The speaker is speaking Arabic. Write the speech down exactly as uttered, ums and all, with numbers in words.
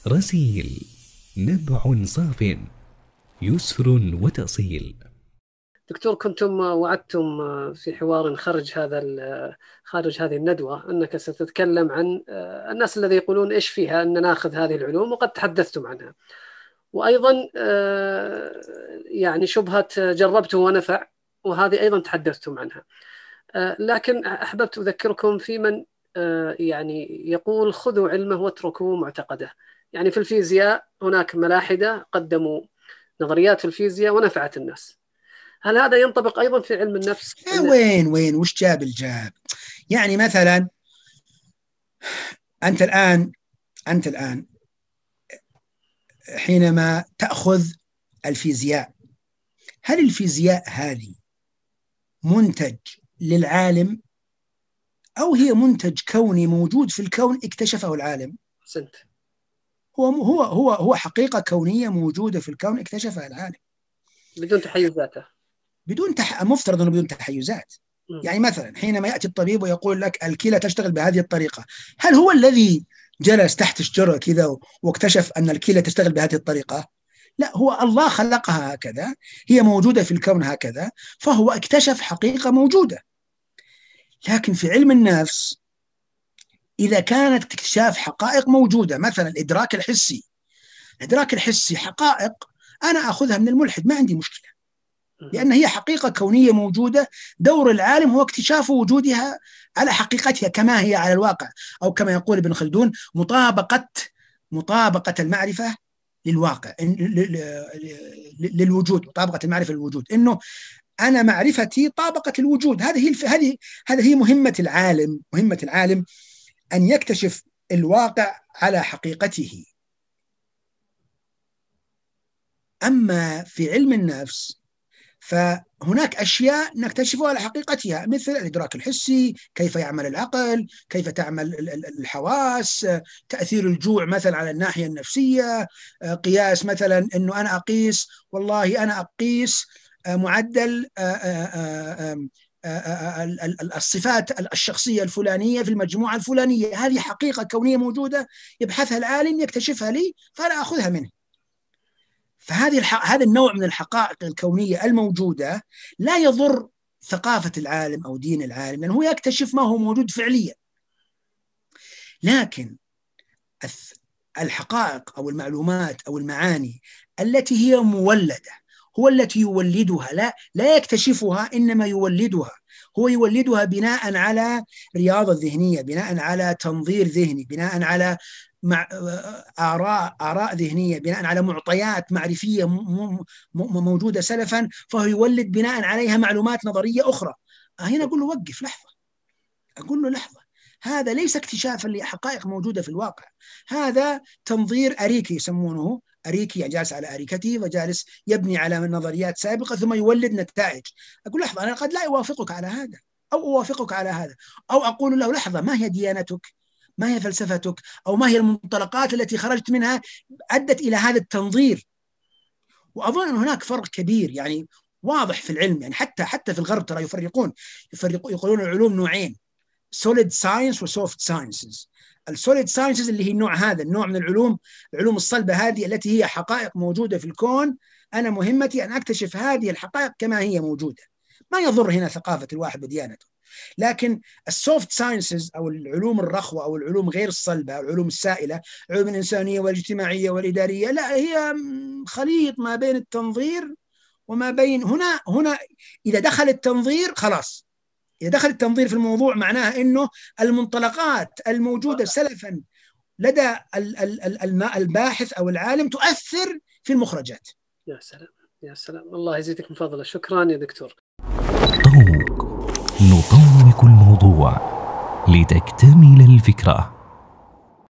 رسيل، نبع صاف، يسر وتأصيل. دكتور، كنتم وعدتم في حوار خارج هذا خارج هذه الندوة أنك ستتكلم عن الناس الذي يقولون إيش فيها أن ناخذ هذه العلوم، وقد تحدثتم عنها. وأيضا يعني شبهة جربته ونفع، وهذه أيضا تحدثتم عنها. لكن أحببت أذكركم في من يعني يقول خذوا علمه واتركوا معتقده. يعني في الفيزياء هناك ملاحدة قدموا نظريات في الفيزياء ونفعت الناس. هل هذا ينطبق أيضا في علم النفس؟ وين وين وش جاب الجاب؟ يعني مثلا أنت الآن أنت الآن حينما تأخذ الفيزياء، هل الفيزياء هذه منتج للعالم أو هي منتج كوني موجود في الكون اكتشفه العالم؟ سنت. هو هو هو هو حقيقة كونية موجودة في الكون اكتشفها العالم بدون تحيزاته، بدون تح... مفترض أنه بدون تحيزات. م. يعني مثلا حينما يأتي الطبيب ويقول لك الكلى تشتغل بهذه الطريقة، هل هو الذي جلس تحت شجرة كذا واكتشف أن الكلى تشتغل بهذه الطريقة؟ لا، هو الله خلقها هكذا، هي موجودة في الكون هكذا، فهو اكتشف حقيقة موجودة. لكن في علم النفس إذا كانت اكتشاف حقائق موجودة، مثلا الإدراك الحسي، الإدراك الحسي حقائق أنا أخذها من الملحد ما عندي مشكلة، لأن هي حقيقة كونية موجودة، دور العالم هو اكتشاف وجودها على حقيقتها كما هي على الواقع، أو كما يقول ابن خلدون مطابقة مطابقة المعرفة للواقع، للوجود، مطابقة المعرفة للوجود، إنه أنا معرفتي طابقة الوجود. هذه هي هذه هذه هي مهمة العالم، مهمة العالم أن يكتشف الواقع على حقيقته. أما في علم النفس فهناك أشياء نكتشفها على حقيقتها، مثل الإدراك الحسي، كيف يعمل العقل، كيف تعمل الحواس، تأثير الجوع مثلا على الناحية النفسية، قياس مثلا أنه أنا أقيس، والله أنا أقيس معدل الصفات الشخصية الفلانية في المجموعة الفلانية. هذه حقيقة كونية موجودة يبحثها العالم يكتشفها لي فأنا أخذها منه. فهذه الح... هذا النوع من الحقائق الكونية الموجودة لا يضر ثقافة العالم أو دين العالم، لأنه هو يكتشف ما هو موجود فعليا. لكن الحقائق أو المعلومات أو المعاني التي هي مولدة هو التي يولدها، لا لا يكتشفها إنما يولدها. هو يولدها بناء على رياضة ذهنية، بناء على تنظير ذهني، بناء على مع آراء آراء ذهنية، بناء على معطيات معرفية موجودة سلفا، فهو يولد بناء عليها معلومات نظرية أخرى. هنا أقول له وقف لحظة، أقول له لحظة، هذا ليس اكتشافا لحقائق موجودة في الواقع، هذا تنظير أريكي يسمونه، أريكي يعني جالس على أريكته وجالس يبني على نظريات سابقة ثم يولد نتائج. أقول لحظة، أنا قد لا أوافقك على هذا أو أوافقك على هذا، أو أقول له لحظة، ما هي ديانتك؟ ما هي فلسفتك؟ أو ما هي المنطلقات التي خرجت منها أدت إلى هذا التنظير؟ وأظن أن هناك فرق كبير يعني واضح في العلم، يعني حتى حتى في الغرب ترى يفرقون يفرقون يقولون العلوم نوعين، solid science و soft sciences. السوليد ساينسز اللي هي النوع هذا، النوع من العلوم، العلوم الصلبة هذه التي هي حقائق موجودة في الكون، أنا مهمتي أن أكتشف هذه الحقائق كما هي موجودة، ما يضر هنا ثقافة الواحد وديانته. لكن السوفت ساينسز أو العلوم الرخوة أو العلوم غير الصلبة، العلوم السائلة، العلوم الإنسانية والاجتماعية والإدارية، لا، هي خليط ما بين التنظير وما بين هنا هنا إذا دخل التنظير خلاص، إذا دخل التنظير في الموضوع معناها إنه المنطلقات الموجودة سلفا لدى الباحث أو العالم تؤثر في المخرجات. يا سلام يا سلام، الله يزيدك من فضله. شكرا يا دكتور. طوق نطوق الموضوع لتكتمل الفكرة.